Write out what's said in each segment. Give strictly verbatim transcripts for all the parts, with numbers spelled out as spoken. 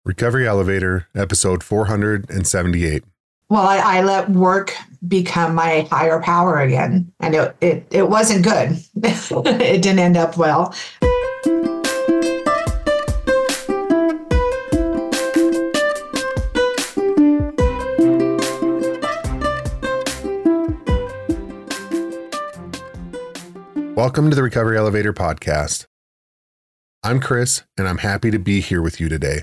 Recovery Elevator, episode four hundred seventy-eight. Well, I, I let work become my higher power again, and it it, it wasn't good. It didn't end up well. Welcome to the Recovery Elevator podcast. I'm Chris, and I'm happy to be here with you today.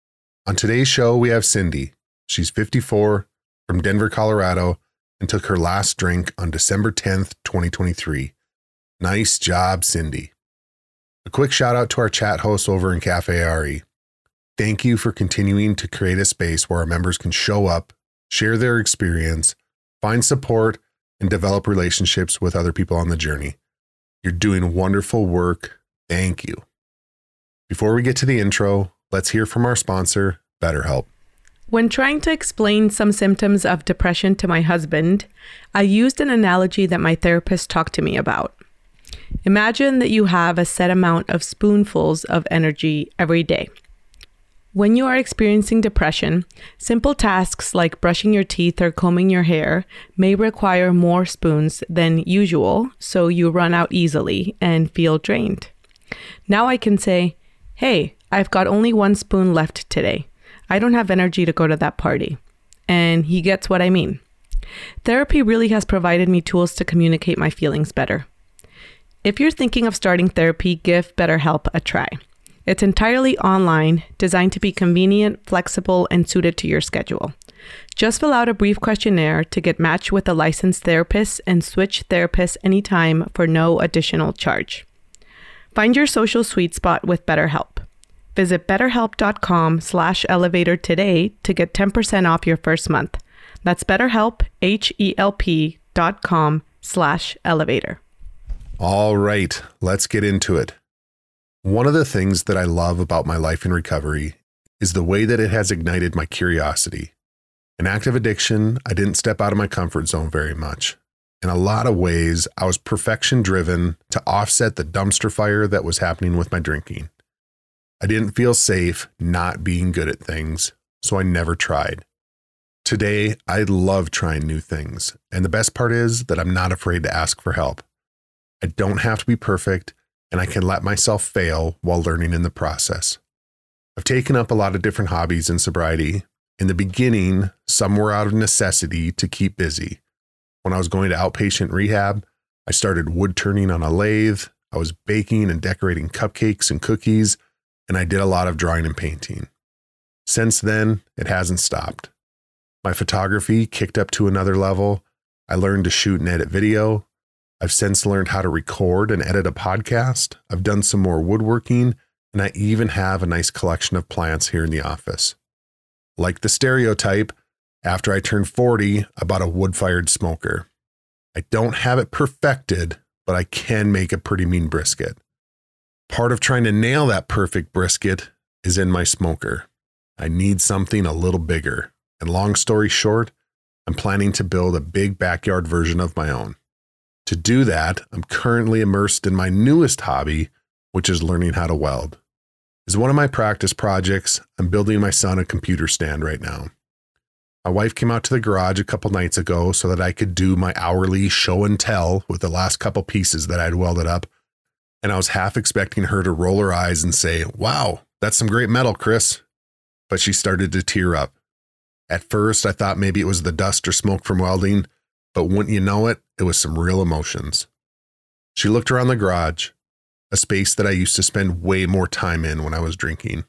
On today's show, we have Cindy. She's fifty-four, from Denver, Colorado, and took her last drink on December tenth, twenty twenty-three. Nice job, Cindy. A quick shout out to our chat hosts over in Cafe A R E. Thank you for continuing to create a space where our members can show up, share their experience, find support, and develop relationships with other people on the journey. You're doing wonderful work. Thank you. Before we get to the intro, let's hear from our sponsor, BetterHelp. When trying to explain some symptoms of depression to my husband, I used an analogy that my therapist talked to me about. Imagine that you have a set amount of spoonfuls of energy every day. When you are experiencing depression, simple tasks like brushing your teeth or combing your hair may require more spoons than usual, so you run out easily and feel drained. Now I can say, hey, I've got only one spoon left today. I don't have energy to go to that party. And he gets what I mean. Therapy really has provided me tools to communicate my feelings better. If you're thinking of starting therapy, give BetterHelp a try. It's entirely online, designed to be convenient, flexible, and suited to your schedule. Just fill out a brief questionnaire to get matched with a licensed therapist and switch therapists anytime for no additional charge. Find your social sweet spot with BetterHelp. Visit betterhelp.com slash elevator today to get ten percent off your first month. That's BetterHelp, H-E-L-P dot com slash elevator. All right, let's get into it. One of the things that I love about my life in recovery is the way that it has ignited my curiosity. In active addiction, I didn't step out of my comfort zone very much. In a lot of ways, I was perfection driven to offset the dumpster fire that was happening with my drinking. I didn't feel safe not being good at things, so I never tried. Today, I love trying new things, and the best part is that I'm not afraid to ask for help. I don't have to be perfect, and I can let myself fail while learning in the process. I've taken up a lot of different hobbies in sobriety. In the beginning, some were out of necessity to keep busy. When I was going to outpatient rehab, I started wood turning on a lathe, I was baking and decorating cupcakes and cookies, and I did a lot of drawing and painting. Since then, it hasn't stopped. My photography kicked up to another level. I learned to shoot and edit video. I've since learned how to record and edit a podcast. I've done some more woodworking, and I even have a nice collection of plants here in the office. Like the stereotype, after I turned forty, I bought a wood-fired smoker. I don't have it perfected, but I can make a pretty mean brisket. Part of trying to nail that perfect brisket is in my smoker. I need something a little bigger. And long story short, I'm planning to build a big backyard version of my own. To do that, I'm currently immersed in my newest hobby, which is learning how to weld. As one of my practice projects, I'm building my son a computer stand right now. My wife came out to the garage a couple nights ago so that I could do my hourly show and tell with the last couple pieces that I'd welded up. And I was half expecting her to roll her eyes and say, wow, that's some great metal, Chris. But she started to tear up. At first, I thought maybe it was the dust or smoke from welding, but wouldn't you know it, it was some real emotions. She looked around the garage, a space that I used to spend way more time in when I was drinking.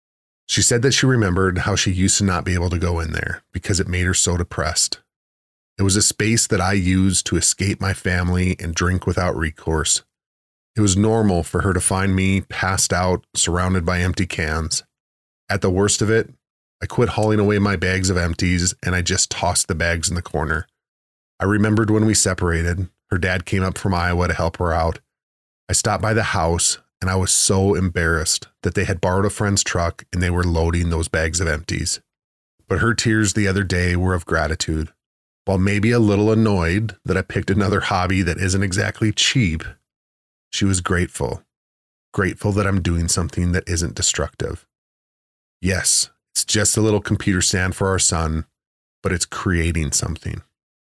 She said that she remembered how she used to not be able to go in there because it made her so depressed. It was a space that I used to escape my family and drink without recourse. It was normal for her to find me passed out, surrounded by empty cans. At the worst of it, I quit hauling away my bags of empties and I just tossed the bags in the corner. I remembered when we separated, her dad came up from Iowa to help her out. I stopped by the house and I was so embarrassed that they had borrowed a friend's truck and they were loading those bags of empties. But her tears the other day were of gratitude. While maybe a little annoyed that I picked another hobby that isn't exactly cheap, she was grateful. Grateful that I'm doing something that isn't destructive. Yes, It's just a little computer stand for our son, but it's creating something.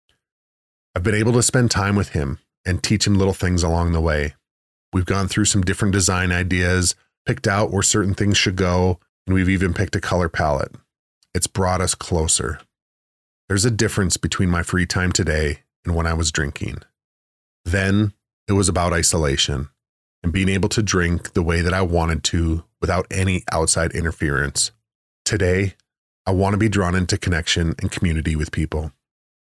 I've been able to spend time with him and teach him little things along the way. We've gone through some different design ideas, picked out where certain things should go, and we've even picked a color palette. It's brought us closer. There's a difference between my free time today and when I was drinking. Then it was about isolation and being able to drink the way that I wanted to without any outside interference. Today, I want to be drawn into connection and community with people.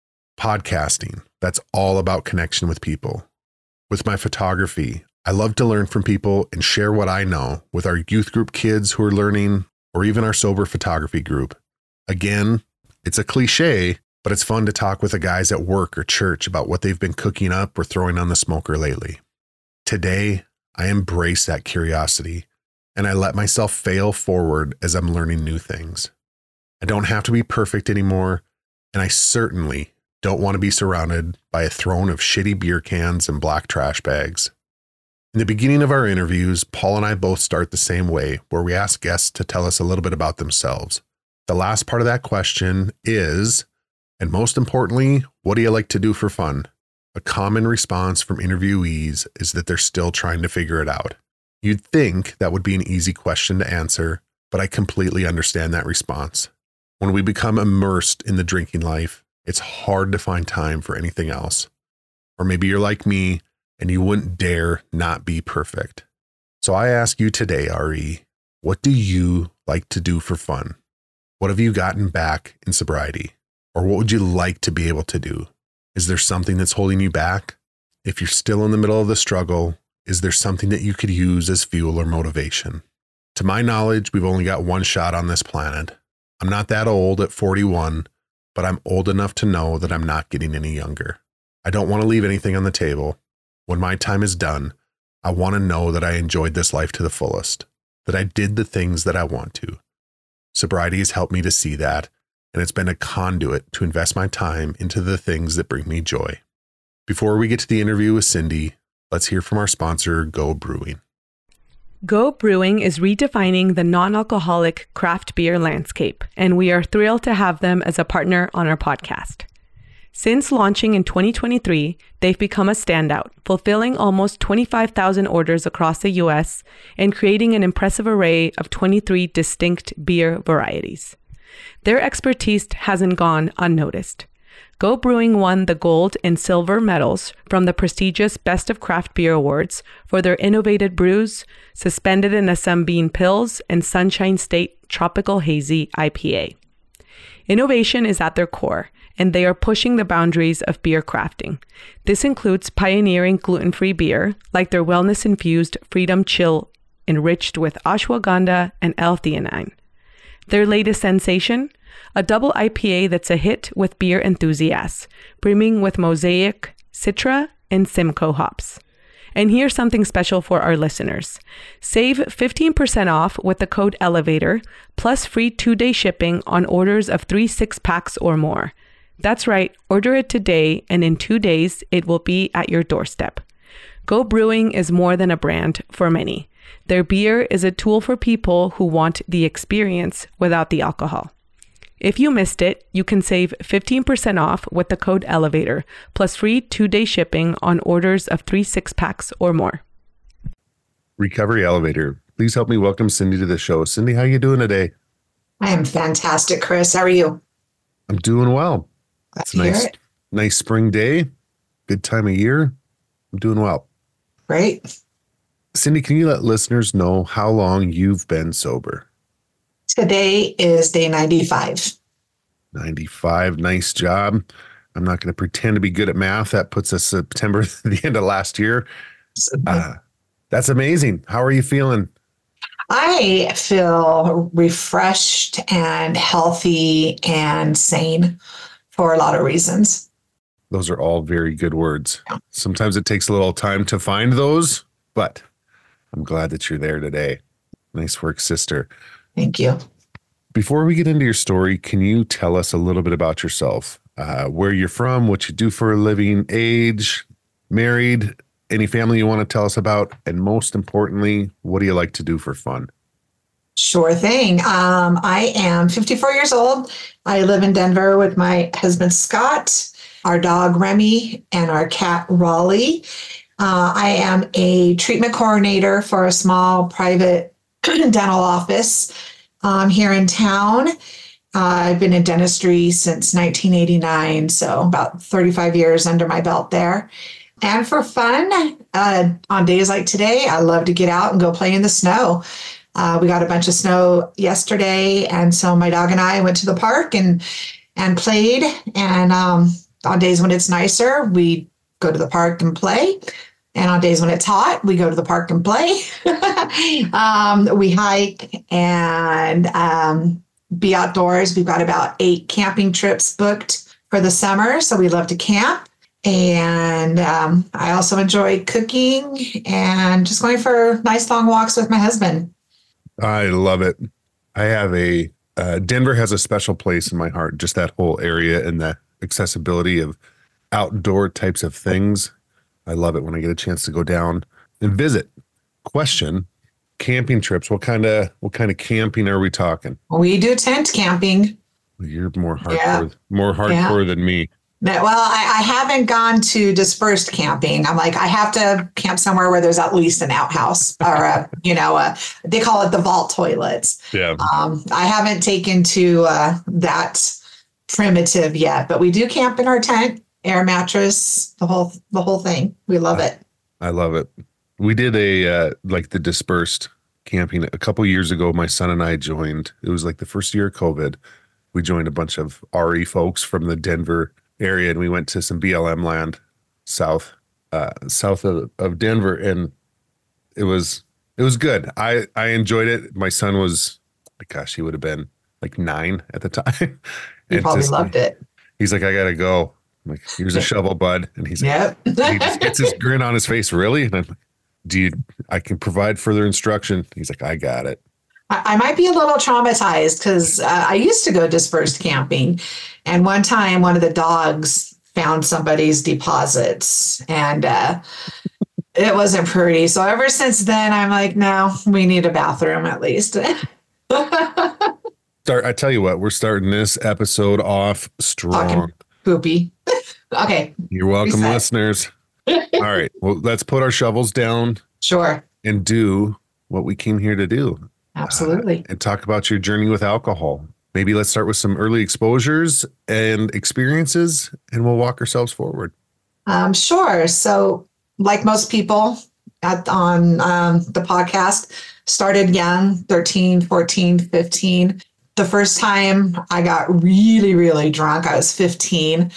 Podcasting, that's all about connection with people. With my photography, I love to learn from people and share what I know with our youth group kids who are learning, or even our sober photography group. Again, it's a cliche, but it's fun to talk with the guys at work or church about what they've been cooking up or throwing on the smoker lately. Today, I embrace that curiosity and I let myself fail forward as I'm learning new things. I don't have to be perfect anymore, and I certainly don't want to be surrounded by a throne of shitty beer cans and black trash bags. In the beginning of our interviews, Paul and I both start the same way, where we ask guests to tell us a little bit about themselves. The last part of that question is, and most importantly, what do you like to do for fun? A common response from interviewees is that they're still trying to figure it out. You'd think that would be an easy question to answer, but I completely understand that response. When we become immersed in the drinking life, it's hard to find time for anything else. Or maybe you're like me and you wouldn't dare not be perfect. So I ask you today, R E, what do you like to do for fun? What have you gotten back in sobriety? Or what would you like to be able to do? Is there something that's holding you back? If you're still in the middle of the struggle, is there something that you could use as fuel or motivation? To my knowledge, we've only got one shot on this planet. I'm not that old at forty-one, but I'm old enough to know that I'm not getting any younger. I don't want to leave anything on the table. When my time is done, I want to know that I enjoyed this life to the fullest, that I did the things that I want to. Sobriety has helped me to see that, and it's been a conduit to invest my time into the things that bring me joy. Before we get to the interview with Cindy, let's hear from our sponsor, Go Brewing. Go Brewing is redefining the non-alcoholic craft beer landscape, and we are thrilled to have them as a partner on our podcast. Since launching in twenty twenty-three, they've become a standout, fulfilling almost twenty-five thousand orders across the U S and creating an impressive array of twenty-three distinct beer varieties. Their expertise hasn't gone unnoticed. Go Brewing won the gold and silver medals from the prestigious Best of Craft Beer Awards for their innovative brews, Suspended in a Sunbeam Pils, and Sunshine State Tropical Hazy I P A. Innovation is at their core, and they are pushing the boundaries of beer crafting. This includes pioneering gluten-free beer, like their wellness-infused Freedom Chill, enriched with ashwagandha and L-theanine. Their latest sensation? A double I P A that's a hit with beer enthusiasts, brimming with Mosaic, Citra, and Simcoe hops. And here's something special for our listeners. Save fifteen percent off with the code ELEVATOR, plus free two-day shipping on orders of three six-packs or more. That's right, order it today, and in two days, it will be at your doorstep. Go Brewing is more than a brand for many. Their beer is a tool for people who want the experience without the alcohol. If you missed it, you can save fifteen percent off with the code ELEVATOR, plus free two-day shipping on orders of three six-packs or more. Recovery Elevator, please help me welcome Cindy to the show. Cindy, how you doing today? I am fantastic, Chris. How are you? I'm doing well. Glad It's to hear nice, it. nice spring day. Good time of year. I'm doing well. Great. Cindy, can you let listeners know how long you've been sober? Today is day ninety-five. ninety-five. Nice job. I'm not going to pretend to be good at math. That puts us September, the end of last year. Uh, that's amazing. How are you feeling? I feel refreshed and healthy and sane for a lot of reasons. Those are all very good words. Sometimes it takes a little time to find those, but I'm glad that you're there today. Nice work, sister. Thank you. Before we get into your story, can you tell us a little bit about yourself? Uh, where you're from, what you do for a living, age, married, any family you want to tell us about, and most importantly, what do you like to do for fun? Sure thing. Um, I am fifty-four years old. I live in Denver with my husband, Scott, our dog, Remy, and our cat, Raleigh. Uh, I am a treatment coordinator for a small private dental office um, here in town. Uh, I've been in dentistry since nineteen eighty-nine, so about thirty-five years under my belt there. And for fun, uh, on days like today, I love to get out and go play in the snow. Uh, we got a bunch of snow yesterday, and so my dog and I went to the park and and played. And um, on days when it's nicer, we go to the park and play. And on days when it's hot, we go to the park and play. um, we hike and um, be outdoors. We've got about eight camping trips booked for the summer, so we love to camp. And um, I also enjoy cooking and just going for nice long walks with my husband. I love it. I have a, uh, Denver has a special place in my heart, just that whole area and the accessibility of outdoor types of things. I love it when I get a chance to go down and visit. Question, camping trips. What kind of, what kind of camping are we talking? We do tent camping. You're more hardcore, Yeah. more hardcore yeah. than me. Well, I, I haven't gone to dispersed camping. I'm like, I have to camp somewhere where there's at least an outhouse or a, you know, a, they call it the vault toilets. Yeah. Um, I haven't taken to uh, that primitive yet, but we do camp in our tent, air mattress, the whole, the whole thing. We love it. I love it. We did a, uh, like the dispersed camping a couple years ago. My son and I joined, it was like the first year of COVID. We joined a bunch of R E folks from the Denver area, and we went to some B L M land south, uh, south of, of Denver, and it was it was good. I I enjoyed it. My son was, gosh, he would have been like nine at the time. He and probably just, loved it. He's like, I gotta go. I'm like, here's a shovel, bud. And he's yep. like, he just gets his grin on his face. Really? And I'm like, do you? I can provide further instruction. He's like, I got it. I might be a little traumatized because uh, I used to go dispersed camping. And one time, one of the dogs found somebody's deposits and uh, it wasn't pretty. So ever since then, I'm like, no, we need a bathroom at least. Start. I tell you what, we're starting this episode off strong. Talking poopy. Okay. You're welcome, Reset. Listeners. All right. Well, let's put our shovels down. Sure. And do what we came here to do. Absolutely. Uh, and talk about your journey with alcohol. Maybe let's start with some early exposures and experiences, and we'll walk ourselves forward. Um, sure. So, like most people at, on um, the podcast, started young, thirteen, fourteen, fifteen. The first time I got really, really drunk, I was fifteen.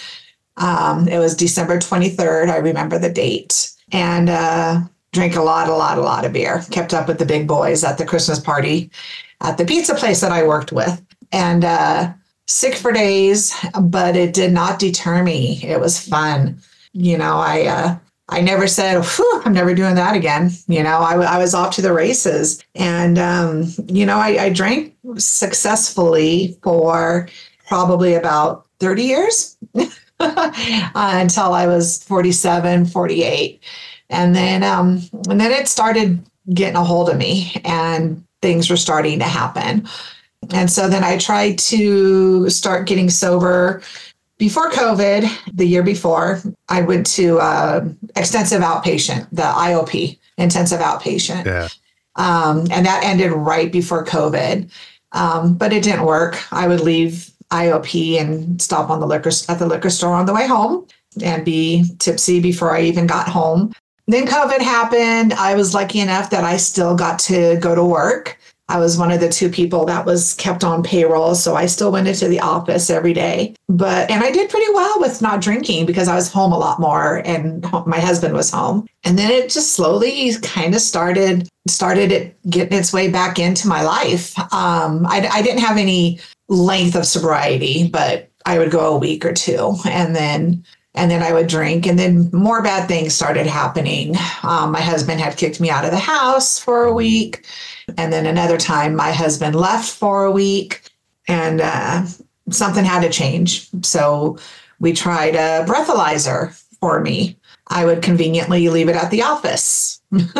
Um, it was December twenty-third. I remember the date. And uh, drank a lot, a lot, a lot of beer. Kept up with the big boys at the Christmas party at the pizza place that I worked with. And uh, sick for days, but it did not deter me. It was fun. You know, I uh, I never said, whew, I'm never doing that again. You know, I, I was off to the races. And, um, you know, I, I drank successfully for probably about thirty years uh, until I was forty-seven, forty-eight. And then, um, and then it started getting a hold of me and things were starting to happen. And so then I tried to start getting sober before COVID. The year before, I went to uh, extensive outpatient, the I O P, intensive outpatient. Yeah. Um, and that ended right before COVID. Um, but it didn't work. I would leave I O P and stop on the liquor at the liquor store on the way home and be tipsy before I even got home. Then COVID happened. I was lucky enough that I still got to go to work. I was one of the two people that was kept on payroll. So I still went into the office every day. But, and I did pretty well with not drinking because I was home a lot more and my husband was home. And then it just slowly kind of started, started it getting its way back into my life. Um, I, I didn't have any length of sobriety, but I would go a week or two and then And then I would drink, and then more bad things started happening. Um, my husband had kicked me out of the house for a week. And then another time my husband left for a week and uh, something had to change. So we tried a breathalyzer for me. I would conveniently leave it at the office.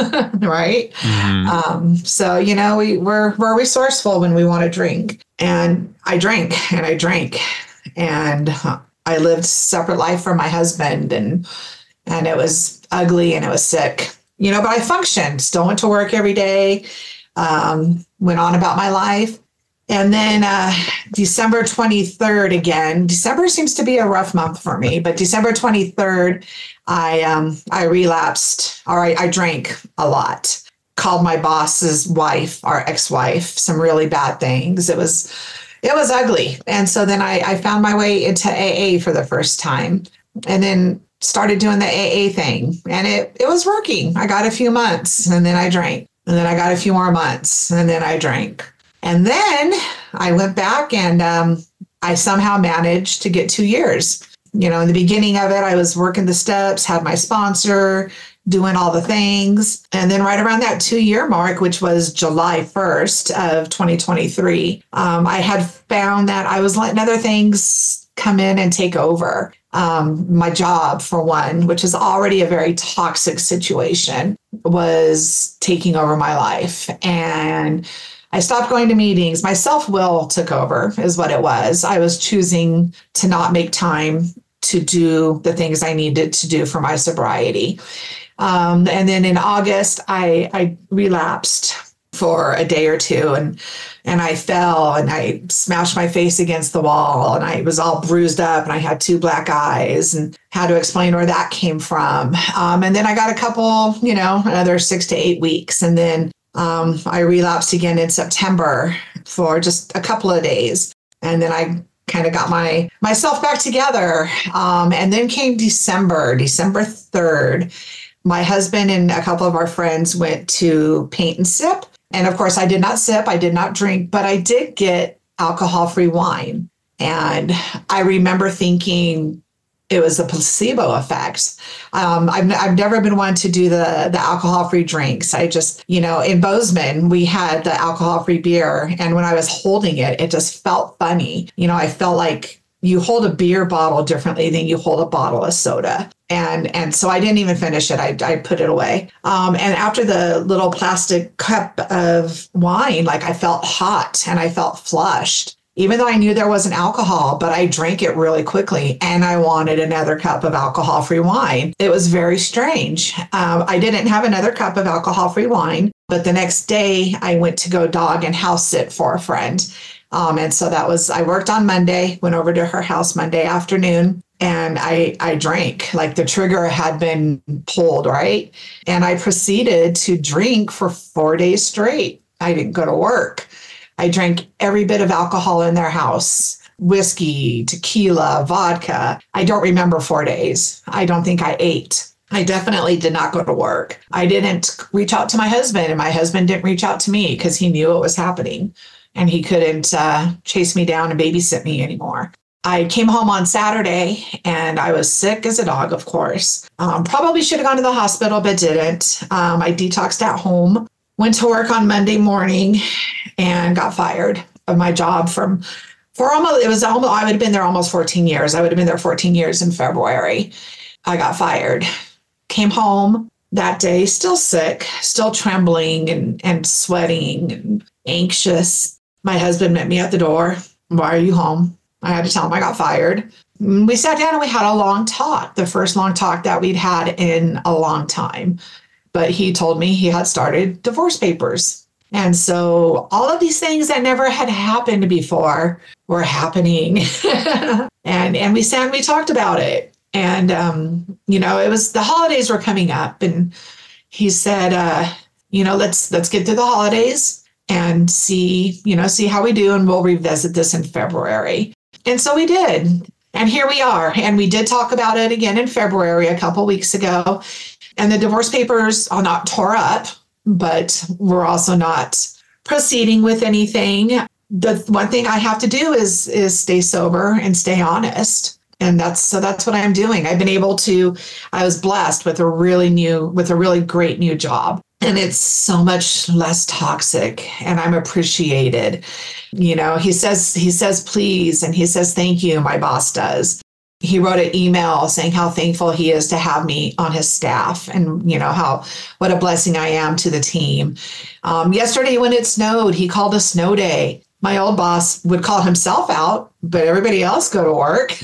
Right. Mm-hmm. Um, so, you know, we, we're, we're resourceful when we want to drink. And I drank and I drank and I lived separate life from my husband, and, and it was ugly and it was sick, you know, but I functioned, still went to work every day, um, went on about my life. And then uh, December twenty-third again, December seems to be a rough month for me, but December twenty-third, I um, I relapsed, or I, I drank a lot, called my boss's wife, our ex-wife, some really bad things. It was, it was ugly. And so then I, I found my way into A A for the first time, and then started doing the A A thing, and it, it was working. I got a few months and then I drank, and then I got a few more months and then I drank. And then I went back and um, I somehow managed to get two years. You know, in the beginning of it, I was working the steps, had my sponsor, doing all the things. And then right around that two year mark, which was July first of twenty twenty-three, um, I had found that I was letting other things come in and take over. Um, my job, for one, which is already a very toxic situation, was taking over my life. And I stopped going to meetings. My self-will took over, is what it was. I was choosing to not make time to do the things I needed to do for my sobriety. Um, and then in August, I, I relapsed for a day or two, and and I fell and I smashed my face against the wall, and I was all bruised up, and I had two black eyes, and had to explain where that came from. Um, and then I got a couple, you know, another six to eight weeks, and then Um, I relapsed again in September for just a couple of days. And then I kind of got my myself back together. Um, and then came December, December third. My husband and a couple of our friends went to Paint and Sip. And of course, I did not sip, I did not drink, but I did get alcohol-free wine. And I remember thinking, it was a placebo effect. Um, I've, I've never been one to do the, the alcohol-free drinks. I just, you know, in Bozeman, we had the alcohol-free beer. And when I was holding it, it just felt funny. You know, I felt like you hold a beer bottle differently than you hold a bottle of soda. And and so I didn't even finish it. I, I put it away. Um, and after the little plastic cup of wine, like I felt hot and I felt flushed. Even though I knew there wasn't alcohol, but I drank it really quickly and I wanted another cup of alcohol-free wine. It was very strange. Um, I didn't have another cup of alcohol-free wine, but the next day I went to go dog and house sit for a friend. Um, and so that was, I worked on Monday, went over to her house Monday afternoon, and I, I drank, like the trigger had been pulled, right? And I proceeded to drink for four days straight. I didn't go to work. I drank every bit of alcohol in their house, whiskey, tequila, vodka. I don't remember four days. I don't think I ate. I definitely did not go to work. I didn't reach out to my husband, and my husband didn't reach out to me because he knew what was happening, and he couldn't uh, chase me down and babysit me anymore. I came home on Saturday and I was sick as a dog, of course. Um, probably should have gone to the hospital, but didn't. Um, I detoxed at home. Went to work on Monday morning and got fired of my job from, for almost, it was almost, I would have been there almost fourteen years. I would have been there fourteen years in February. I got fired, came home that day, still sick, still trembling and, and sweating and anxious. My husband met me at the door. Why are you home? I had to tell him I got fired. We sat down and we had a long talk, the first long talk that we'd had in a long time. But he told me he had started divorce papers. And so all of these things that never had happened before were happening. and and we sat and we talked about it. And, um, you know, it was the holidays were coming up. And he said, uh, you know, let's let's get through the holidays and see, you know, see how we do. And we'll revisit this in February. And so we did. And here we are. And we did talk about it again in February a couple weeks ago. And the divorce papers are not tore up, but we're also not proceeding with anything. The one thing I have to do is is stay sober and stay honest. And that's so that's what I'm doing. I've been able to, I was blessed with a really new, with a really great new job. And it's so much less toxic, and I'm appreciated. You know, he says, he says, please, and he says, thank you, my boss does. he wrote an email saying how thankful he is to have me on his staff, and you know how what a blessing I am to the team. Um, yesterday when it snowed, he called a snow day. My old boss would call himself out, but everybody else go to work.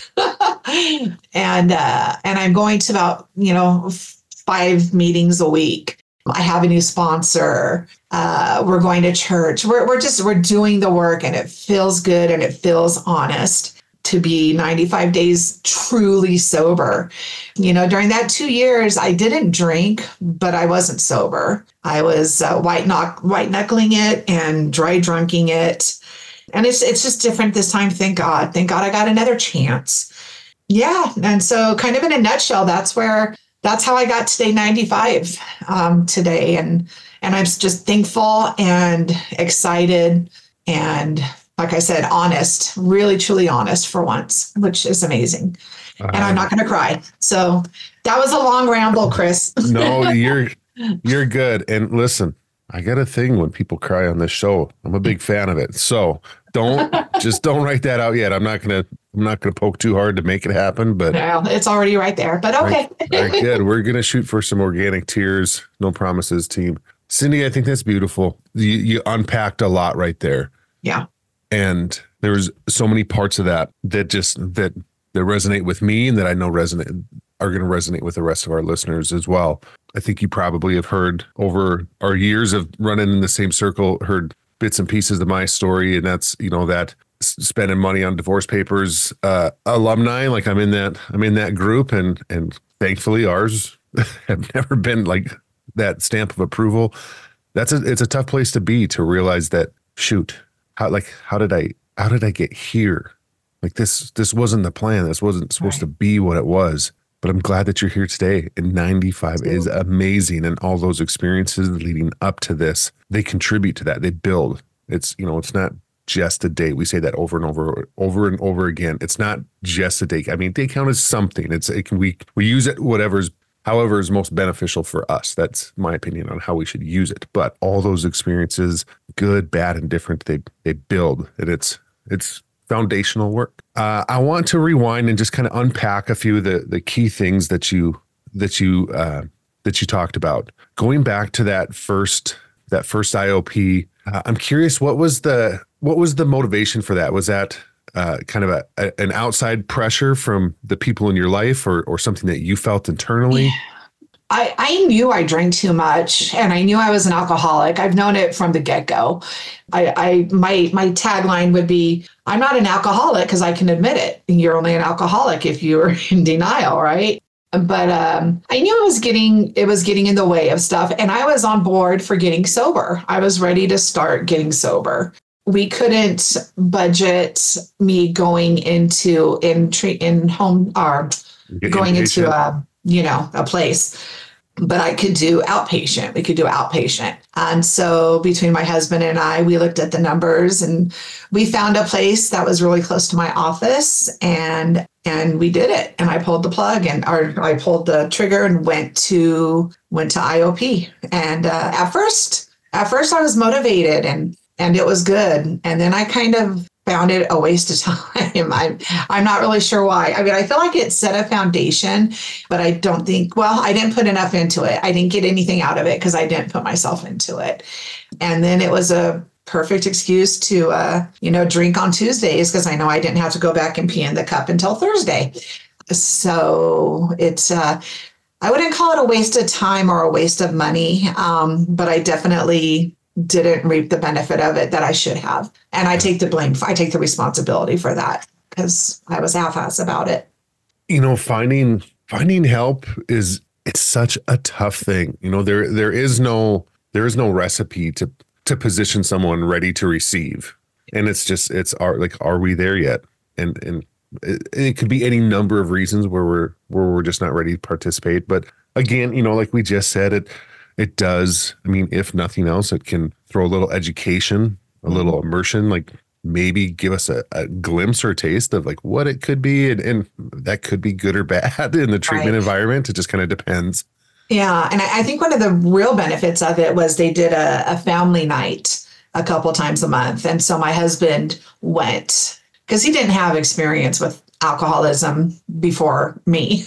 and uh, and I'm going to about you know five meetings a week. I have a new sponsor. Uh, we're going to church. We're we're just we're doing the work, and it feels good and it feels honest to be ninety-five days truly sober. You know, during that two years, I didn't drink, but I wasn't sober. I was uh, white knock white knuckling it and dry drunking it, and it's it's just different this time. Thank God. Thank God I got another chance. Yeah, and so kind of in a nutshell, that's where that's how I got to day ninety-five um, today, and and I'm just thankful and excited and, like I said, honest, really, truly honest for once, which is amazing. Uh, and I'm not going to cry. So that was a long ramble, Chris. No, you're you're good. And listen, I got a thing when people cry on this show. I'm a big fan of it. So don't just don't write that out yet. I'm not gonna I'm not gonna poke too hard to make it happen. But no, it's already right there. But okay. All right, all right, good. We're gonna shoot for some organic tears. No promises, team. Cindy, I think that's beautiful. You you unpacked a lot right there. Yeah. And there was so many parts of that that just that that resonate with me, and that I know resonate are going to resonate with the rest of our listeners as well. I think you probably have heard over our years of running in the same circle, heard bits and pieces of my story, and that's you know that spending money on divorce papers, uh, alumni. Like I'm in that I'm in that group, and and thankfully ours have never been like that stamp of approval. That's a it's a tough place to be, to realize that shoot. How like how did I how did I get here? Like this this wasn't the plan. This wasn't supposed right. to be what it was. But I'm glad that you're here today. And ninety-five is amazing, and all those experiences leading up to this, they contribute to that. They build. It's you know it's not just a day. We say that over and over over and over again. It's not just a day. I mean, day count is something. It's it can we we use it whatever's however is most beneficial for us. That's my opinion on how we should use it. But all those experiences, good, bad, and different, they they build, and it's it's foundational work. Uh, I want to rewind and just kind of unpack a few of the the key things that you that you uh, that you talked about. Going back to that first that first I O P, uh, I'm curious what was the what was the motivation for that? Was that Uh, kind of a, a an outside pressure from the people in your life, or or something that you felt internally? I, I knew I drank too much, and I knew I was an alcoholic. I've known it from the get-go. I, I my my tagline would be, I'm not an alcoholic because I can admit it. You're only an alcoholic if you're in denial, right? But um, I knew it was getting it was getting in the way of stuff, and I was on board for getting sober. I was ready to start getting sober. We couldn't budget me going into in treat in home or going into a you know a place, but I could do outpatient. We could do outpatient, and so between my husband and I, we looked at the numbers, and we found a place that was really close to my office, and and we did it. And I pulled the plug, and or I pulled the trigger, and went to went to I O P. And uh, at first, at first, I was motivated and. And it was good. And then I kind of found it a waste of time. I'm, I'm not really sure why. I mean, I feel like it set a foundation, but I don't think, well, I didn't put enough into it. I didn't get anything out of it because I didn't put myself into it. And then it was a perfect excuse to, uh, you know, drink on Tuesdays because I know I didn't have to go back and pee in the cup until Thursday. So it's, uh, I wouldn't call it a waste of time or a waste of money, um, but I definitely didn't reap the benefit of it that I should have. And I take the blame. I take the responsibility for that because I was half-ass about it. You know, finding finding help is it's such a tough thing. You know, there there is no there is no recipe to to position someone ready to receive. And it's just it's are like are we there yet? And and it, it could be any number of reasons where we're where we're just not ready to participate. But again, you know, like we just said, it It does. I mean, if nothing else, it can throw a little education, a little immersion, like maybe give us a, a glimpse or a taste of like what it could be. And, and that could be good or bad in the treatment right. environment. It just kind of depends. Yeah. And I, I think one of the real benefits of it was they did a, a family night a couple times a month. And so my husband went because he didn't have experience with alcoholism before me.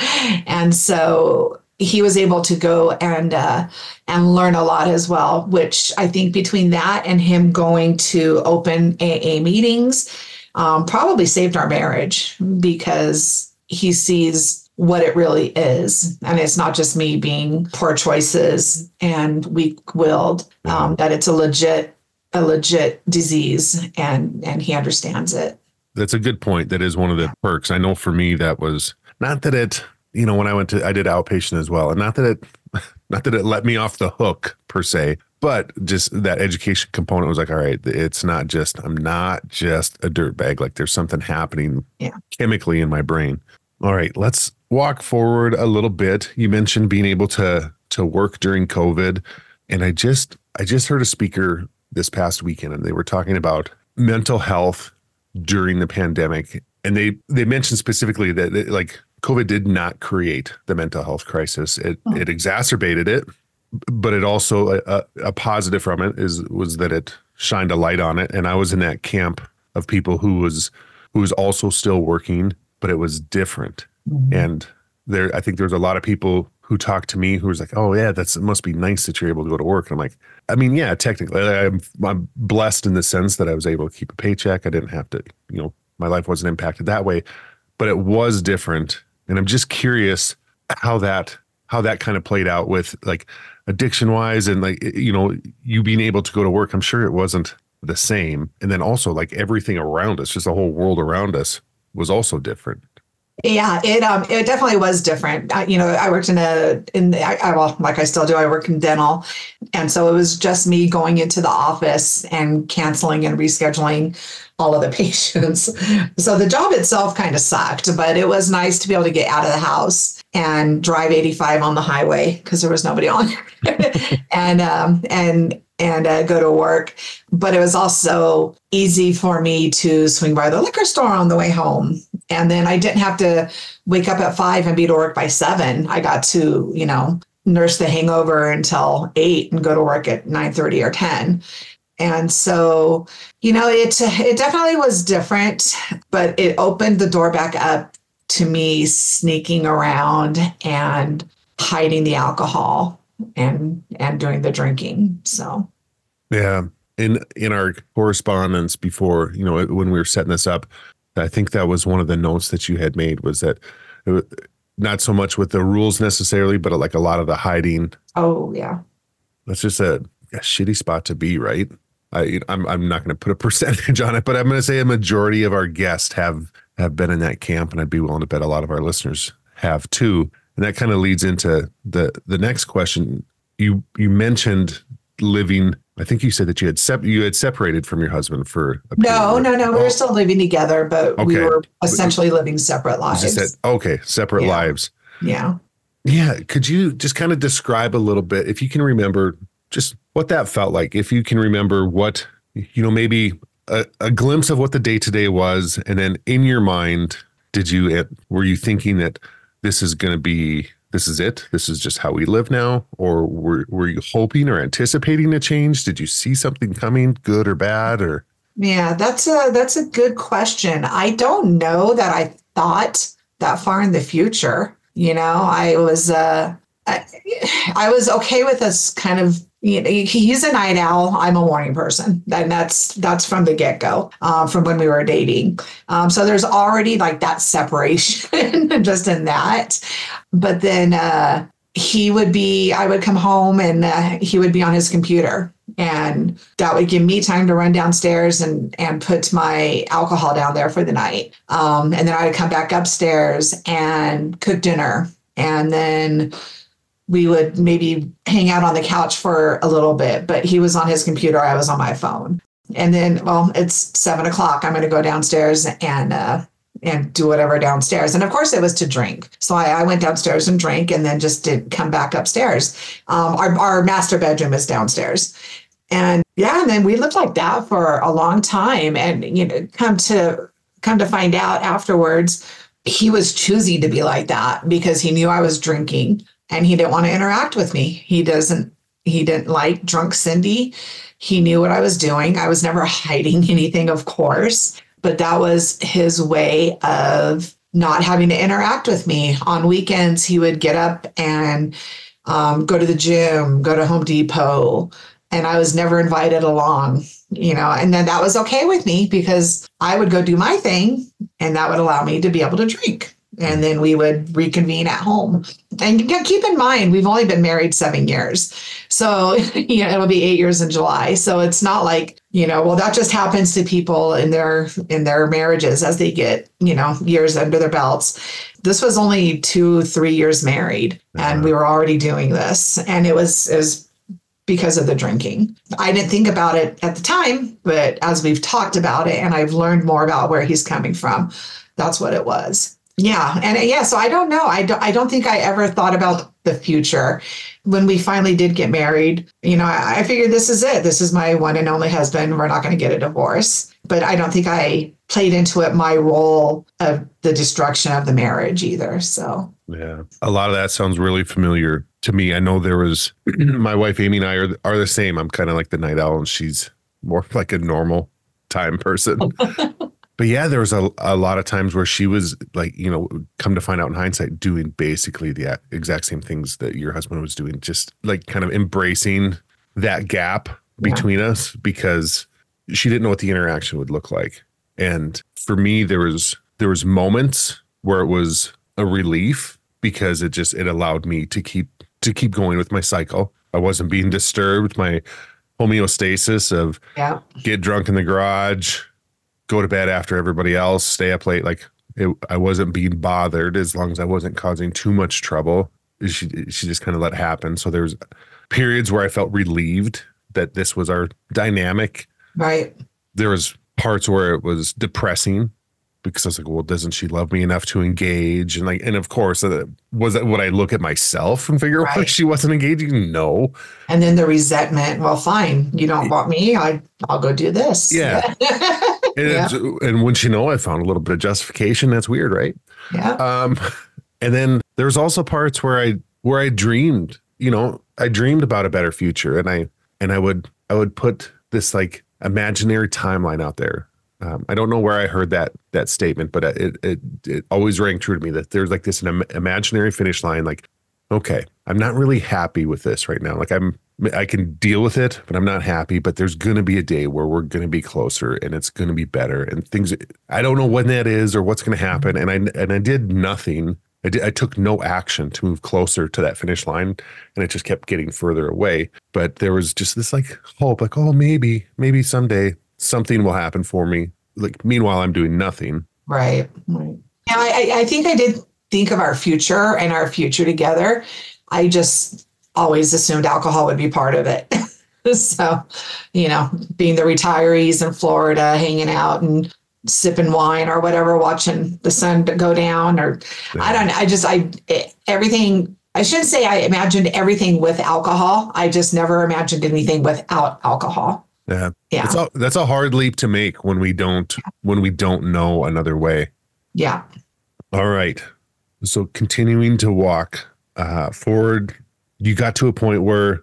And so he was able to go and uh, and learn a lot as well, which I think between that and him going to open A A meetings um, probably saved our marriage, because he sees what it really is. And it's not just me being poor choices and weak-willed, um, that it's a legit, a legit disease, and, and he understands it. That's a good point. That is one of the perks. I know for me, that was not that it, you know, when I went to, I did outpatient as well. And not that it, not that it let me off the hook per se, but just that education component was like, all right, it's not just, I'm not just a dirtbag. Like there's something happening yeah. chemically in my brain. All right, let's walk forward a little bit. You mentioned being able to to work during COVID, and I just I just heard a speaker this past weekend, and they were talking about mental health during the pandemic, and they they mentioned specifically that, that like COVID did not create the mental health crisis; it oh. it exacerbated it, but it also a, a positive from it is was that it shined a light on it. And I was in that camp of people who was who was also still working, but it was different. Mm-hmm. And there, I think there's a lot of people who talked to me who was like, oh yeah, that's, it must be nice that you're able to go to work. And I'm like, I mean, yeah, technically I'm, I'm blessed in the sense that I was able to keep a paycheck. I didn't have to, you know, my life wasn't impacted that way, but it was different. And I'm just curious how that, how that kind of played out with like addiction wise, and like, you know, you being able to go to work. I'm sure it wasn't the same. And then also like everything around us, just the whole world around us was also different. Yeah, it um it definitely was different. I, you know, I worked in a in the, I, I well, like I still do. I work in dental, and so it was just me going into the office and canceling and rescheduling all of the patients. So the job itself kind of sucked, but it was nice to be able to get out of the house and drive eighty-five on the highway because there was nobody on, and um and. and uh, go to work. But it was also easy for me to swing by the liquor store on the way home. And then I didn't have to wake up at five and be to work by seven. I got to, you know, nurse the hangover until eight and go to work at nine thirty or ten. And so, you know, it, it definitely was different, but it opened the door back up to me sneaking around and hiding the alcohol and and doing the drinking. So yeah, in in our correspondence before, you know, when we were setting this up, I think that was one of the notes that you had made, was that it was not so much with the rules necessarily, but like a lot of the hiding. Oh yeah, that's just a, a shitty spot to be, right? I I'm I'm not going to put a percentage on it, but I'm going to say a majority of our guests have have been in that camp, and I'd be willing to bet a lot of our listeners have too. And that kind of leads into the the next question. You you mentioned living. I think you said that you had sep- you had separated from your husband for a no, period. no, no. We oh. were still living together, but okay. we were essentially living separate lives. You said, okay, separate yeah. lives. Yeah. Yeah. Could you just kind of describe a little bit, if you can remember, just what that felt like? If you can remember what, you know, maybe a, a glimpse of what the day to day was, and then in your mind, did you were you thinking that this is going to be, this is it, this is just how we live now? Or were, were you hoping or anticipating a change? Did you see something coming, good or bad? Or yeah, that's a, that's a good question. I don't know that I thought that far in the future. You know, I was, uh, I, I was okay with us kind of, you know, he's a night owl. I'm a morning person. And that's, that's from the get go, um, from when we were dating. Um, so there's already like that separation just in that. But then, uh, he would be, I would come home and uh, he would be on his computer, and that would give me time to run downstairs and, and put my alcohol down there for the night. Um, and then I would come back upstairs and cook dinner. And then we would maybe hang out on the couch for a little bit, but he was on his computer. I was on my phone. And then, well, it's seven o'clock. I'm going to go downstairs and, uh, and do whatever downstairs. And of course it was to drink. So I, I went downstairs and drank, and then just did come back upstairs. Um, our, our master bedroom is downstairs. And yeah, and then we lived like that for a long time. And, you know, come to, come to find out afterwards, he was choosy to be like that because he knew I was drinking and he didn't want to interact with me. He doesn't, he didn't like drunk Cindy. He knew what I was doing. I was never hiding anything, of course. but that was his way of not having to interact with me. On weekends, he would get up and um, go to the gym, go to Home Depot, and I was never invited along, you know, and then that was okay with me because I would go do my thing and that would allow me to be able to drink. And then we would reconvene at home. And keep in mind, we've only been married seven years. So, you know, it'll be eight years in July. So it's not like, you know, well, that just happens to people in their in their marriages as they get, you know, years under their belts. This was only two, three years married, and we were already doing this. And it was, it was because of the drinking. I didn't think about it at the time, but as we've talked about it and I've learned more about where he's coming from, that's what it was. Yeah. And yeah, so I don't know. I don't, I don't think I ever thought about the future. When we finally did get married, you know, I, I figured this is it. This is my one and only husband. We're not going to get a divorce. But I don't think I played into it my role of the destruction of the marriage either. So, yeah, a lot of that sounds really familiar to me. I know there was, my wife, Amy, and I are, are the same. I'm kind of like the night owl and she's more like a normal time person. But yeah, there was a, a lot of times where she was like, you know, come to find out in hindsight, doing basically the exact same things that your husband was doing, just like kind of embracing that gap between yeah. us because she didn't know what the interaction would look like. And for me, there was there was moments where it was a relief because it just it allowed me to keep to keep going with my cycle. I wasn't being disturbed. My homeostasis of yeah. get drunk in the garage, go to bed after everybody else, stay up late. Like it, I wasn't being bothered as long as I wasn't causing too much trouble. She she just kind of let it happen. So there was periods where I felt relieved that this was our dynamic. Right. There was parts where it was depressing because I was like, well, doesn't she love me enough to engage? And like, and of course, uh, was that would I look at myself and figure out right. why she wasn't engaging? No. And then the resentment. Well, fine, you don't want me. I I'll go do this. Yeah. And, yeah. and wouldn't you know, I found a little bit of justification. That's weird, right? Yeah. Um, and then there's also parts where I where I dreamed, you know, I dreamed about a better future, and I and I would I would put this like imaginary timeline out there. Um, I don't know where I heard that that statement, but it it it always rang true to me that there's like this an imaginary finish line. Like, okay, I'm not really happy with this right now. Like I'm. I can deal with it, but I'm not happy. But there's going to be a day where we're going to be closer and it's going to be better and things. I don't know when that is or what's going to happen. And I and I did nothing. I did. I took no action to move closer to that finish line, and it just kept getting further away. But there was just this like hope, like oh maybe maybe someday something will happen for me. Like meanwhile, I'm doing nothing. Right. Right. Yeah, I I think I did think of our future and our future together. I just. Always assumed alcohol would be part of it. So, you know, being the retirees in Florida, hanging out and sipping wine or whatever, watching the sun go down or yeah. I don't know. I just, I, everything, I shouldn't say I imagined everything with alcohol. I just never imagined anything without alcohol. Yeah. Yeah. It's a, that's a hard leap to make when we don't, yeah. when we don't know another way. Yeah. All right. So continuing to walk uh, forward, you got to a point where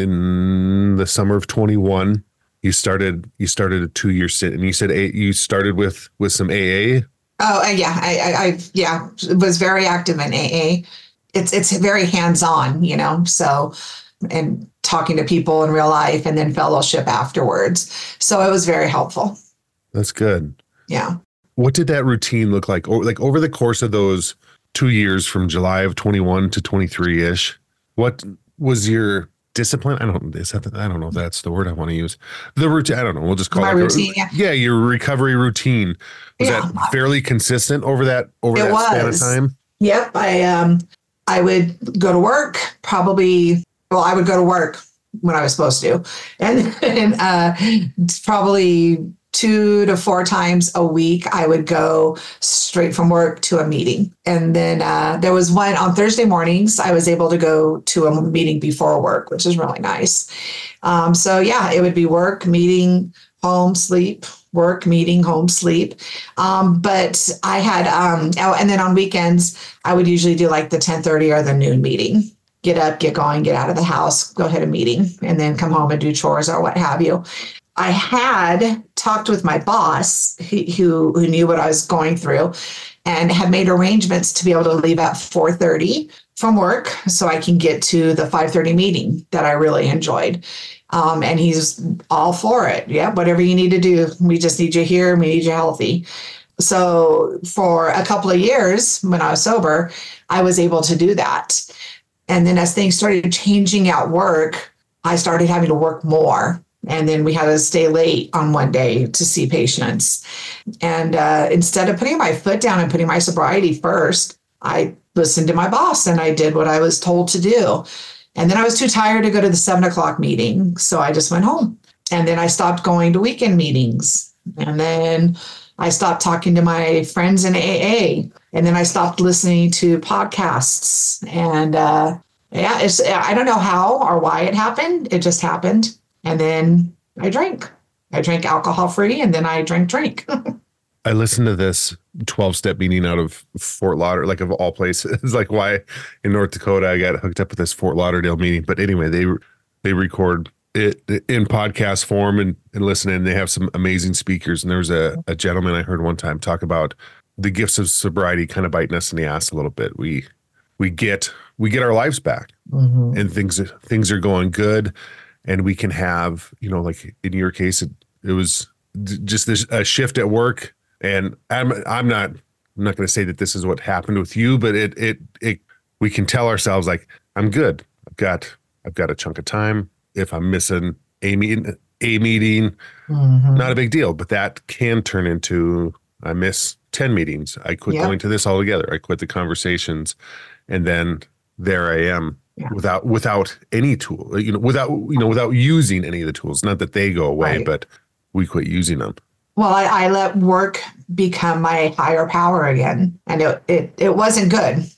in the summer of twenty-one, you started you started a two year stint, and you said a, you started with with some A A. Oh uh, yeah, I, I, I yeah was very active in A A. It's it's very hands on, you know. So and talking to people in real life, and then fellowship afterwards. So it was very helpful. That's good. Yeah. What did that routine look like? Or like over the course of those two years, from July of twenty-one to twenty-three ish? What was your discipline? I don't. Is that the, I don't know if that's the word I want to use. The routine. I don't know. We'll just call My it routine. A, yeah. yeah, your recovery routine. Was yeah. that fairly consistent over that over it that was. span of time? Yep. I um I would go to work. Probably. Well, I would go to work when I was supposed to, and and uh, probably two to four times a week, I would go straight from work to a meeting. And then uh, there was one on Thursday mornings, I was able to go to a meeting before work, which is really nice. Um, so yeah, it would be work, meeting, home, sleep, work, meeting, home, sleep. Um, but I had, um, oh, and then on weekends, I would usually do like the ten thirty or the noon meeting. Get up, get going, get out of the house, go hit a meeting, and then come home and do chores or what have you. I had talked with my boss he, who, who knew what I was going through and had made arrangements to be able to leave at four thirty from work so I can get to the five thirty meeting that I really enjoyed. Um, and he's all for it. Yeah, whatever you need to do. We just need you here. We need you healthy. So for a couple of years when I was sober, I was able to do that. And then as things started changing at work, I started having to work more. And then we had to stay late on one day to see patients. And uh, instead of putting my foot down and putting my sobriety first, I listened to my boss and I did what I was told to do. And then I was too tired to go to the seven o'clock meeting. So I just went home. And then I stopped going to weekend meetings. And then I stopped talking to my friends in A A. And then I stopped listening to podcasts. And uh, yeah, it's, I don't know how or why it happened. It just happened. And then I drank. I drank alcohol free and then I drank drink. I listened to this twelve-step meeting out of Fort Lauderdale, like of all places. Like why in North Dakota I got hooked up with this Fort Lauderdale meeting. But anyway, they they record it in podcast form and, and listen, and they have some amazing speakers. And there was a, a gentleman I heard one time talk about the gifts of sobriety kind of biting us in the ass a little bit. We we get we get our lives back, mm-hmm. and things things are going good. And we can have, you know, like in your case, it, it was d- just this a shift at work. And I'm I'm not I'm not going to say that this is what happened with you, but it it it we can tell ourselves like I'm good. I've got I've got a chunk of time. If I'm missing a meeting, a meeting, mm-hmm. not a big deal. But that can turn into I miss ten meetings. I quit yep. going to this altogether. I quit the conversations, and then there I am. Yeah. Without without any tool, you know, without you know, without using any of the tools. Not that they go away, right. but we quit using them. Well, I, I let work become my higher power again, and it it, it wasn't good.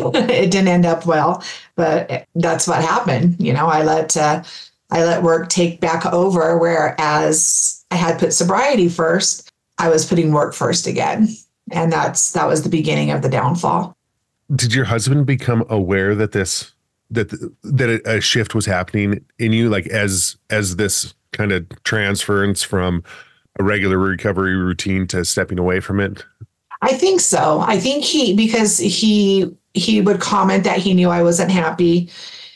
It didn't end up well, but it, that's what happened. You know, I let uh, I let work take back over, whereas I had put sobriety first. I was putting work first again, and that's that was the beginning of the downfall. Did your husband become aware that this? that that a shift was happening in you, like as as this kind of transference from a regular recovery routine to stepping away from it? I think so. I think he, because he he would comment that he knew I wasn't happy.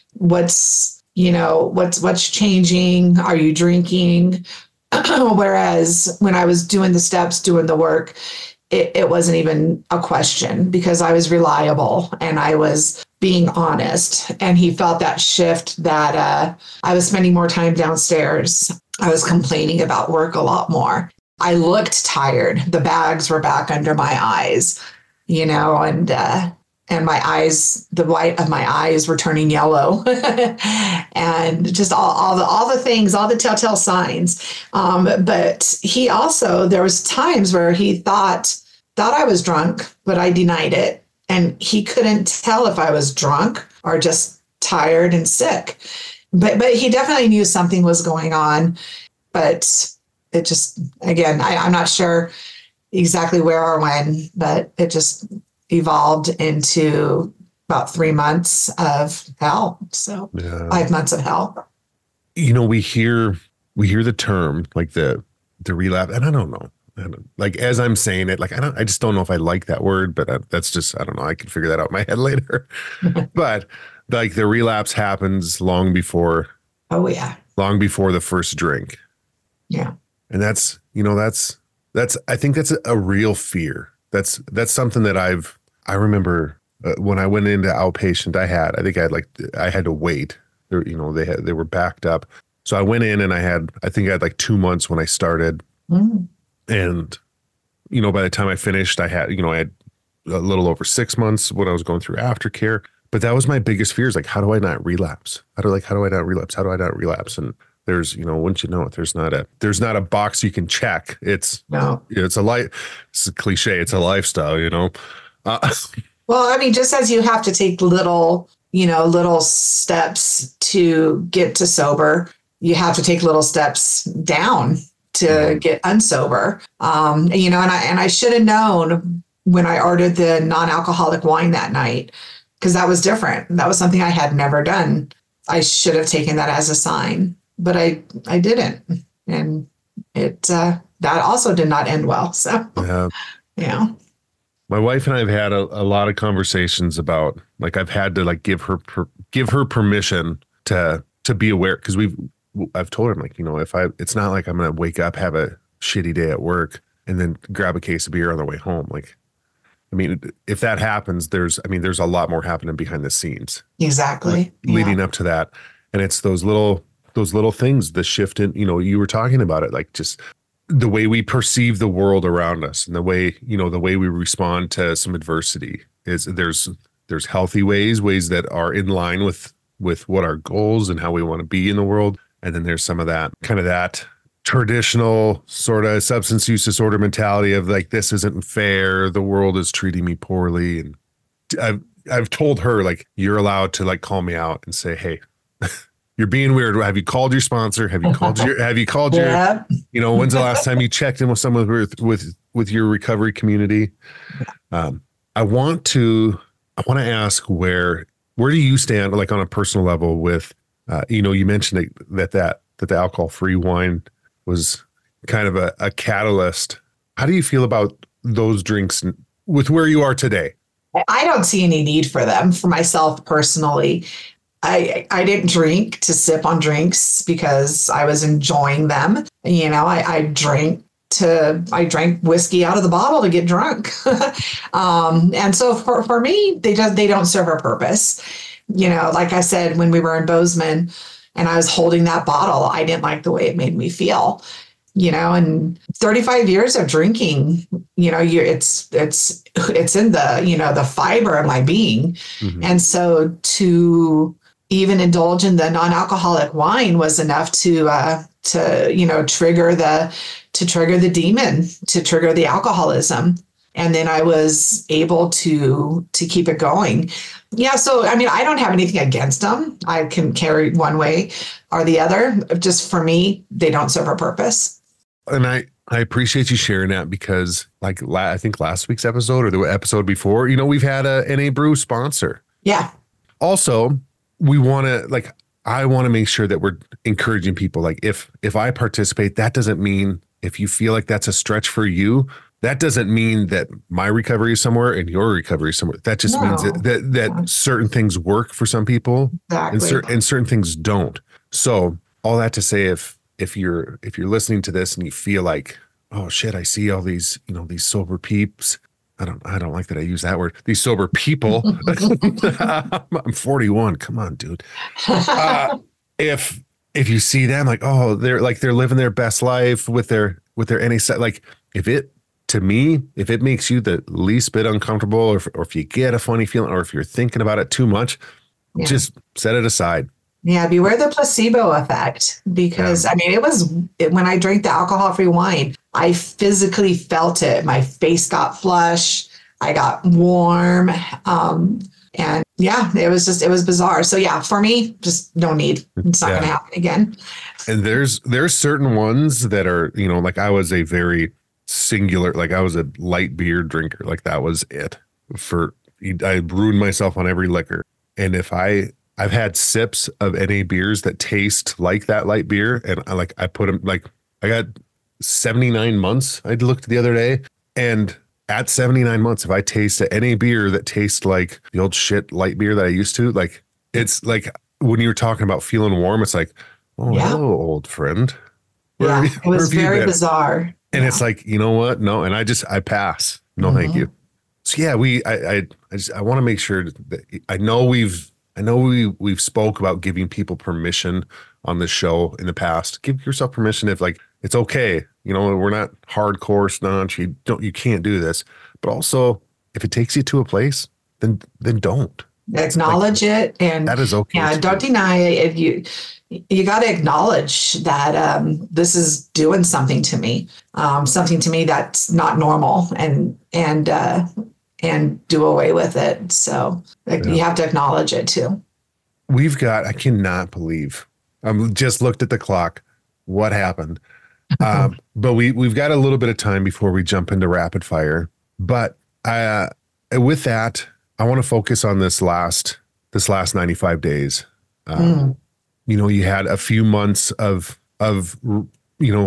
What's, you know, what's what's changing? Are you drinking? Whereas when I was doing the steps, doing the work, it, it wasn't even a question because I was reliable and I was being honest. And he felt that shift that uh, I was spending more time downstairs. I was complaining about work a lot more. I looked tired. The bags were back under my eyes, you know, and uh, and my eyes, the white of my eyes were turning yellow, and just all, all the all the things, all the telltale signs. Um, but he also, there was times where he thought thought I was drunk, but I denied it. And he couldn't tell if I was drunk or just tired and sick. But but he definitely knew something was going on. But it just, again, I, I'm not sure exactly where or when, but it just evolved into about three months of hell. So yeah. five months of hell. You know, we hear we hear the term like the the relapse, and I don't know. I don't, like as I'm saying it, like I don't, I just don't know if I like that word, but I, that's just, I don't know. I can figure that out in my head later. But like the relapse happens long before. Oh yeah. Long before the first drink. Yeah. And that's, you know, that's, that's, I think that's a, a real fear. That's, that's something that I've, I remember uh, when I went into outpatient, I had, I think I had like, I had to wait. There, you know, they had, they were backed up. So I went in and I had, I think I had like two months when I started. Mm. And, you know, by the time I finished, I had, you know, I had a little over six months when I was going through aftercare. But that was my biggest fear is like, how do I not relapse? How do like, how do I not relapse? How do I not relapse? And there's, you know, once you know it, there's not a, there's not a box you can check. It's, no, it's a life, it's a cliche. It's a lifestyle, you know? Uh, well, I mean, just as you have to take little, you know, little steps to get to sober, you have to take little steps down to get unsober. Um, you know, and I, and I should have known when I ordered the non-alcoholic wine that night, because that was different. That was something I had never done. I should have taken that as a sign, but I, I didn't. And it uh, that also did not end well. So, Yeah. yeah. My wife and I have had a, a lot of conversations about, like, I've had to like give her per, give her permission to to be aware, because we've I've told her, I'm like, you know, if I it's not like I'm gonna wake up, have a shitty day at work, and then grab a case of beer on the way home. Like, I mean, if that happens, there's I mean, there's a lot more happening behind the scenes. Exactly. Leading yeah. up to that, and it's those little those little things, the shift in, you know, you were talking about it, like just the way we perceive the world around us, and the way, you know, the way we respond to some adversity is there's there's healthy ways, ways that are in line with with what our goals and how we want to be in the world. And then there's some of that kind of that traditional sort of substance use disorder mentality of like, this isn't fair, the world is treating me poorly. And I've I've told her, like, you're allowed to like call me out and say, hey, you're being weird. Have you called your sponsor? Have you called your, have you called yeah. your, you know, when's the last time you checked in with someone with, with, with your recovery community? Um, I want to, I want to ask where, where do you stand, like on a personal level with, uh, you know, you mentioned that, that, that, that the alcohol-free wine was kind of a, a catalyst. How do you feel about those drinks with where you are today? I don't see any need for them for myself personally. I I didn't drink to sip on drinks because I was enjoying them. You know, I, I drank to I drank whiskey out of the bottle to get drunk. um, and so for, for me, they just they don't serve a purpose. You know, like I said, when we were in Bozeman and I was holding that bottle, I didn't like the way it made me feel. You know, and thirty-five years of drinking, you know, you it's it's it's in the, you know, the fiber of my being. Mm-hmm. And so to even indulge in the non-alcoholic wine was enough to uh, to, you know, trigger the to trigger the demon, to trigger the alcoholism. And then I was able to to keep it going. Yeah. So, I mean, I don't have anything against them. I can carry one way or the other. Just for me, they don't serve a purpose. And I, I appreciate you sharing that, because like la- I think last week's episode or the episode before, you know, we've had a N A Brew sponsor. Yeah. Also, we want to like, I want to make sure that we're encouraging people. Like if, if I participate, that doesn't mean if you feel like that's a stretch for you, that doesn't mean that my recovery is somewhere and your recovery is somewhere. That just no. means that, that, that yeah. certain things work for some people exactly. and, cer- and certain things don't. So all that to say, if, if you're, if you're listening to this and you feel like, oh shit, I see all these, you know, these sober peeps. I don't, I don't like that I use that word. These sober people. I'm forty-one. Come on, dude. Uh, if, if you see them like, oh, they're like, they're living their best life with their, with their N A, like if it, to me, if it makes you the least bit uncomfortable, or if, or if you get a funny feeling, or if you're thinking about it too much, yeah. just set it aside. Yeah, beware the placebo effect, because yeah. I mean, it was it, when I drank the alcohol-free wine, I physically felt it. My face got flushed. I got warm. Um, and yeah, it was just, it was bizarre. So yeah, for me, just no need. It's not yeah. going to happen again. And there's, there's certain ones that are, you know, like I was a very singular, like I was a light beer drinker. Like that was it for, I ruined myself on every liquor. And if I, I've had sips of N A beers that taste like that light beer. And I like, I put them like, I got seventy-nine months. I looked the other day, and at seventy-nine months, if I taste an N A beer that tastes like the old shit light beer that I used to, like, it's like when you were talking about feeling warm, it's like, oh, yeah. hello, old friend. Where yeah, you, it was very bizarre. And yeah. it's like, you know what? No. And I just, I pass. No, mm-hmm. thank you. So yeah, we, I, I, I just, I want to make sure that I know we've, I know we, we've spoke about giving people permission on this show in the past. Give yourself permission if like, it's okay. You know, we're not hardcore staunch. You don't, you can't do this, but also if it takes you to a place, then, then don't. Acknowledge like, it. And that is okay. Yeah. Don't deny it. You, you got to acknowledge that um, this is doing something to me, um, something to me that's not normal, and, and, uh, and do away with it. So like, yeah. you have to acknowledge it too. We've got, I cannot believe, I um, just looked at the clock. What happened? um, but we, we've got a little bit of time before we jump into rapid fire. But uh, with that, I want to focus on this last, this last ninety-five days. Um, mm. You know, you had a few months of, of, you know,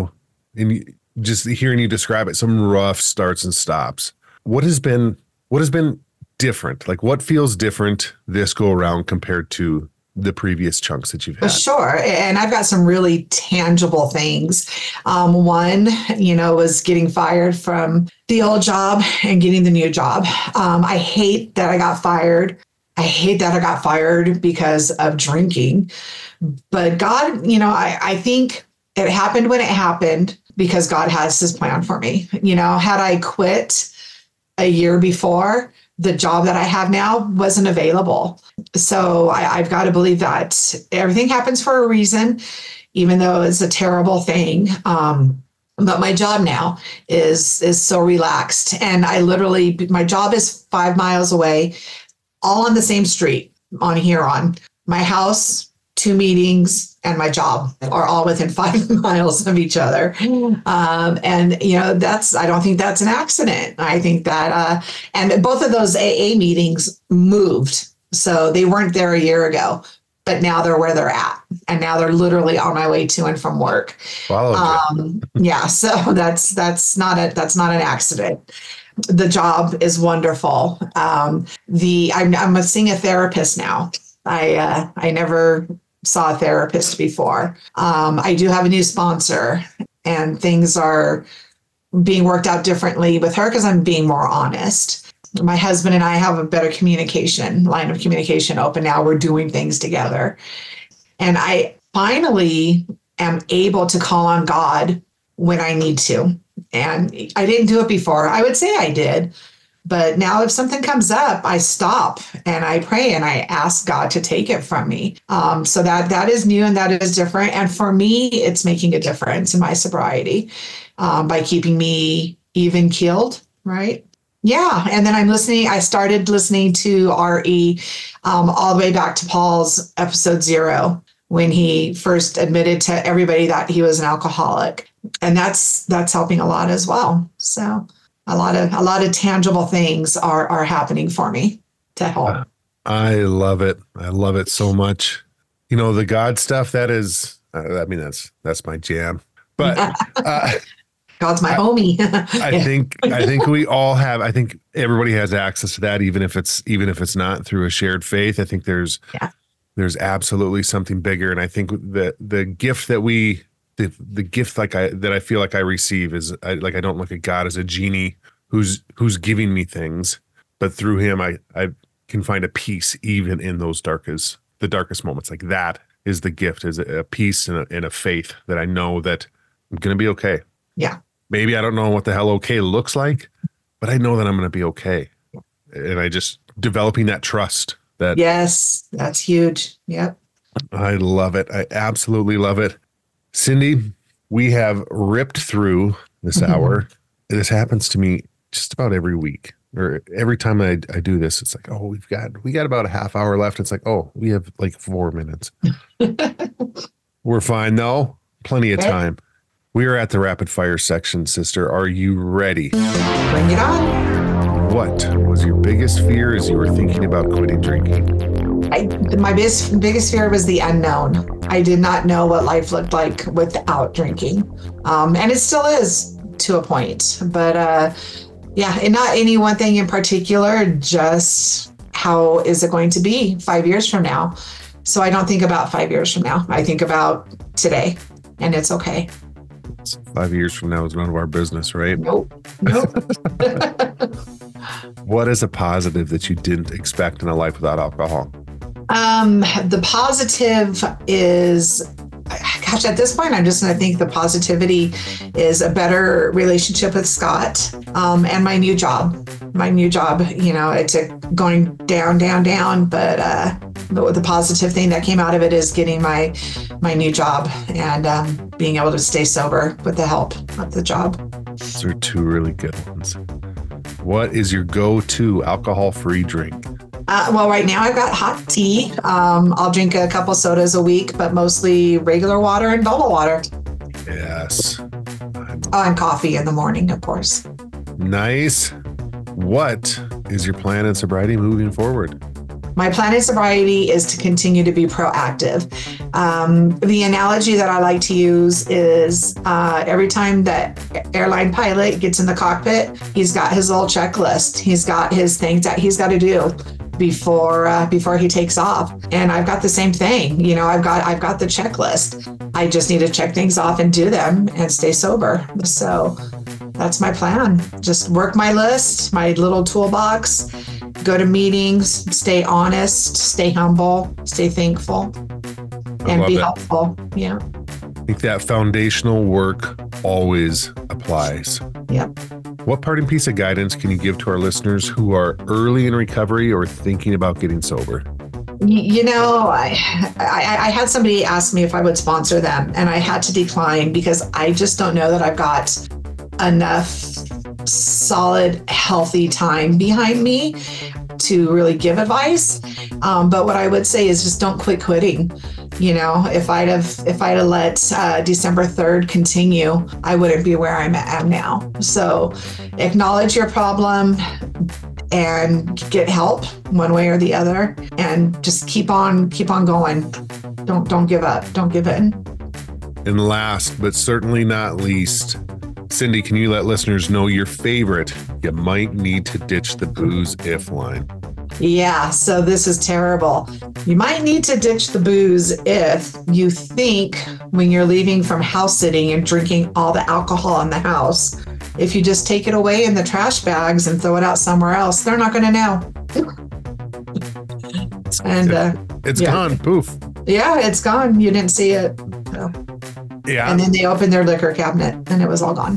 and you- just hearing you describe it, some rough starts and stops. What has been what has been different? Like, what feels different this go around compared to the previous chunks that you've had? Sure. And I've got some really tangible things. Um, one, you know, was getting fired from the old job and getting the new job. Um, I hate that I got fired. I hate that I got fired because of drinking. But God, you know, I, I think it happened when it happened because God has his plan for me. You know, had I quit a year before, the job that I have now wasn't available. So I, I've got to believe that everything happens for a reason, even though it's a terrible thing. Um, but my job now is is so relaxed. And I literally, my job is five miles away, all on the same street on Huron. My house, two meetings, and my job are all within five miles of each other. Um, and, you know, that's, I don't think that's an accident. I think that, uh, and both of those A A meetings moved. So they weren't there a year ago, but now they're where they're at. And now they're literally on my way to and from work. Um, yeah. So that's, that's not a, that's not an accident. The job is wonderful. Um, the, I'm, I'm seeing a therapist now. I, uh, I never saw a therapist before. Um, I do have a new sponsor, and things are being worked out differently with her because I'm being more honest. My husband and I have a better communication, line of communication open now. We're doing things together. And I finally am able to call on God when I need to. And I didn't do it before. I would say I did. But now if something comes up, I stop and I pray and I ask God to take it from me. Um, so that that is new and that is different. And for me, it's making a difference in my sobriety um, by keeping me even keeled, right? Yeah. And then I'm listening. I started listening to R E um, all the way back to Paul's episode zero, when he first admitted to everybody that he was an alcoholic. And that's that's helping a lot as well. So a lot of a lot of tangible things are are happening for me to help. I love it. I love it so much. You know, the God stuff, that is, uh, I mean, that's that's my jam. But uh, God's my I, homie. I yeah. think I think we all have. I think everybody has access to that, even if it's even if it's not through a shared faith. I think there's yeah. there's absolutely something bigger, and I think the the gift that we. The, the gift like I that I feel like I receive is I, like I don't look at God as a genie who's who's giving me things, but through him I I can find a peace even in those darkest the darkest moments. Like that is the gift, is a, a peace and a, and a faith that I know that I'm gonna be okay. Yeah. Maybe I don't know what the hell okay looks like, but I know that I'm gonna be okay. And I just developing that trust. That yes, that's huge. Yep. I love it. I absolutely love it. Cindy, we have ripped through this mm-hmm. hour. This happens to me just about every week, or every time I, I do this. It's like, oh, we've got we got about a half hour left. It's like, oh, we have like four minutes. We're fine though. Plenty of time. We are at the rapid fire section, sister. Are you ready? Bring it on. What was your biggest fear as you were thinking about quitting drinking? I, my biggest biggest fear was the unknown. I did not know what life looked like without drinking, um, and it still is to a point. But uh, yeah, and not any one thing in particular. Just how is it going to be five years from now? So I don't think about five years from now. I think about today, and it's okay. Five years from now is none of our business, right? Nope. Nope. What is a positive that you didn't expect in a life without alcohol? Um, the positive is, gosh, at this point, I'm just going to think the positivity is a better relationship with Scott um, and my new job. My new job, you know, it's a going down, down, down. But uh, the, the positive thing that came out of it is getting my my new job and um, being able to stay sober with the help of the job. Those are two really good ones. What is your go-to alcohol-free drink? Uh, well, right now I've got hot tea. Um, I'll drink a couple sodas a week, but mostly regular water and bubble water. Yes. Oh, and coffee in the morning, of course. Nice. What is your plan in sobriety moving forward? My plan in sobriety is to continue to be proactive. Um, the analogy that I like to use is uh, every time that airline pilot gets in the cockpit, he's got his little checklist. He's got his things that he's got to do before uh, before he takes off. And I've got the same thing. You know, I've got I've got the checklist. I just need to check things off and do them and stay sober. So that's my plan. Just work my list, my little toolbox, go to meetings, stay honest, stay humble, stay thankful, and be helpful. Yeah. I think that foundational work always applies. Yep. What parting piece of guidance can you give to our listeners who are early in recovery or thinking about getting sober? You know, I, I I had somebody ask me if I would sponsor them, and I had to decline because I just don't know that I've got enough solid, healthy time behind me to really give advice. Um, but what I would say is just don't quit quitting. You know, if I'd have if I'd have let uh, December third continue, I wouldn't be where I'm at now. So acknowledge your problem and get help one way or the other, and just keep on keep on going. Don't don't give up. Don't give in. And last but certainly not least, Cindy, can you let listeners know your favorite "you might need to ditch the booze if" line? Yeah, so this is terrible. You might need to ditch the booze if you think when you're leaving from house sitting and drinking all the alcohol in the house, if you just take it away in the trash bags and throw it out somewhere else, they're not going to know. And uh, it's yeah. gone. Poof. Yeah, it's gone. You didn't see it. So. Yeah. And then they opened their liquor cabinet and it was all gone.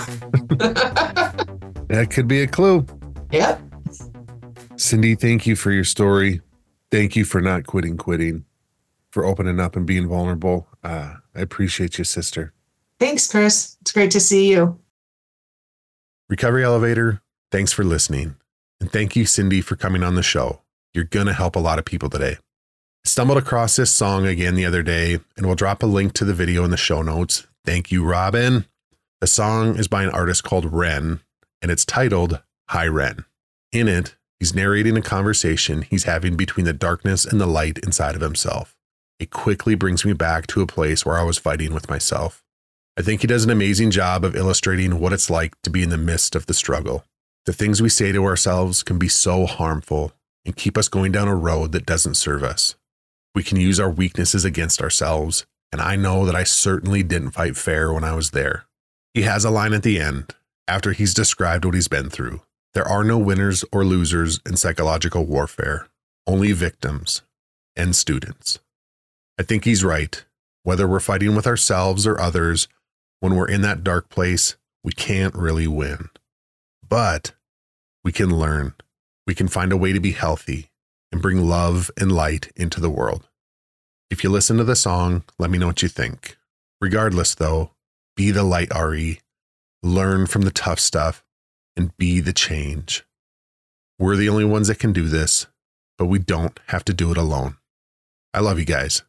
That could be a clue. Yep. Cindy, thank you for your story. Thank you for not quitting quitting, for opening up and being vulnerable. Uh, I appreciate you, sister. Thanks, Chris. It's great to see you. Recovery Elevator, thanks for listening. And thank you, Cindy, for coming on the show. You're going to help a lot of people today. I stumbled across this song again the other day, and we'll drop a link to the video in the show notes. Thank you, Robin. The song is by an artist called Ren, and it's titled Hi, Ren. In it, he's narrating a conversation he's having between the darkness and the light inside of himself. It quickly brings me back to a place where I was fighting with myself. I think he does an amazing job of illustrating what it's like to be in the midst of the struggle. The things we say to ourselves can be so harmful and keep us going down a road that doesn't serve us. We can use our weaknesses against ourselves, and I know that I certainly didn't fight fair when I was there. He has a line at the end, after he's described what he's been through. There are no winners or losers in psychological warfare, only victims and students. I think he's right. Whether we're fighting with ourselves or others, when we're in that dark place, we can't really win. But we can learn. We can find a way to be healthy and bring love and light into the world. If you listen to the song, let me know what you think. Regardless, though, be the light, R E. Learn from the tough stuff and be the change. We're the only ones that can do this, but we don't have to do it alone. I love you guys.